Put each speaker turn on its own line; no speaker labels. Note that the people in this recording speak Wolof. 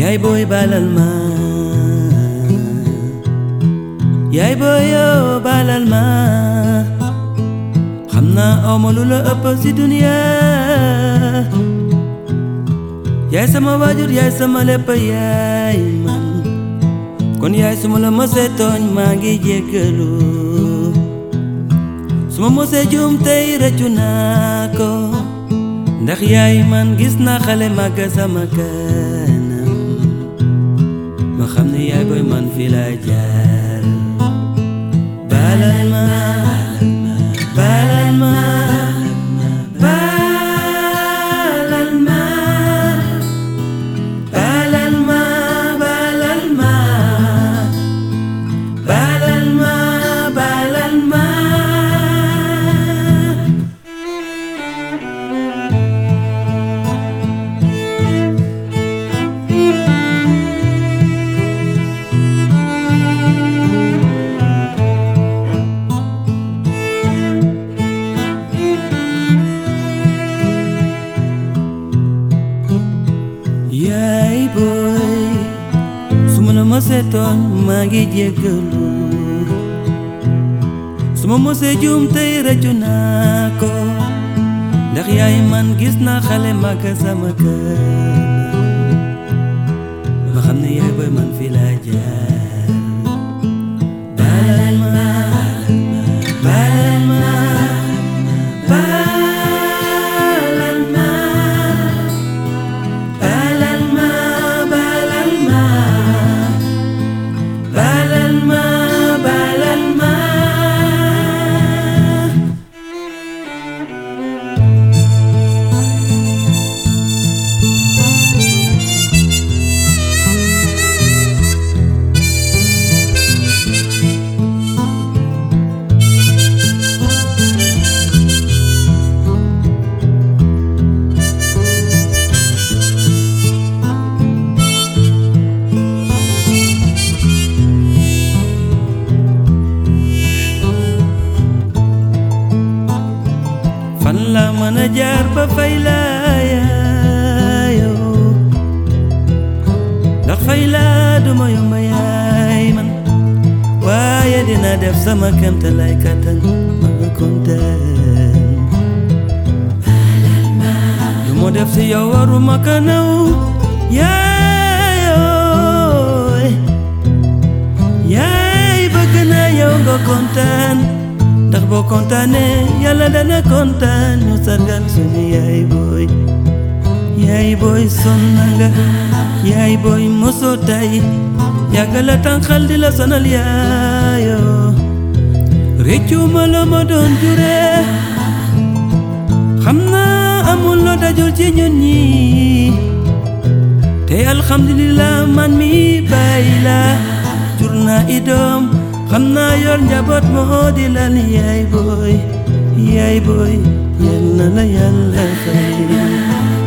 yaay booy balal ma yaay booy yow balal ma xam naa awma lu la ëpp ci dunya yaay sama waajur yaay sama lépp yaay man kon yaay suma la mosee tooñ maa ngi jéggalu suma mosee juum tey rëccu naa ko ndax yaay man gis naa xale màgg sama kanam ma xam ne yaay booy man fii laa jaar balal ma balal ma balal ma balal ma balal ma balal ma balal ma yaay booy suma la mosee tooñ maa ngi jéggalu suma mosee juum tey rëccu naa ko ndax yaay man gis naa xale màgg sama kanam ma xam ne yaay booy man fii laa jaar balal ma balal ma balal ma balal ma balal ma balal ma balal ma fan la mën a jaar ba fay la yaayoo ndax fay la duma yomb yaay man waaye dina def sama kéemtalaay kàttan ma nga kontaan lu ma def si yow waruma ka naw yaayoo yaay bëgg naa yow nga kontaan ndax boo kontaanee yàlla dana kontaan ñu sargal suñu yaay booy sonn nga yaay booy mosoo tay yàgg la tànqal di la sonal yaayoo réccu ma la ma doon jure xam naa amul loo dajul ci ñun ñi te alhamdulillah man mi bàyyi la jur naa i doom xam naa yor njaboot moo di lal yaay booy yal na la yàlla fay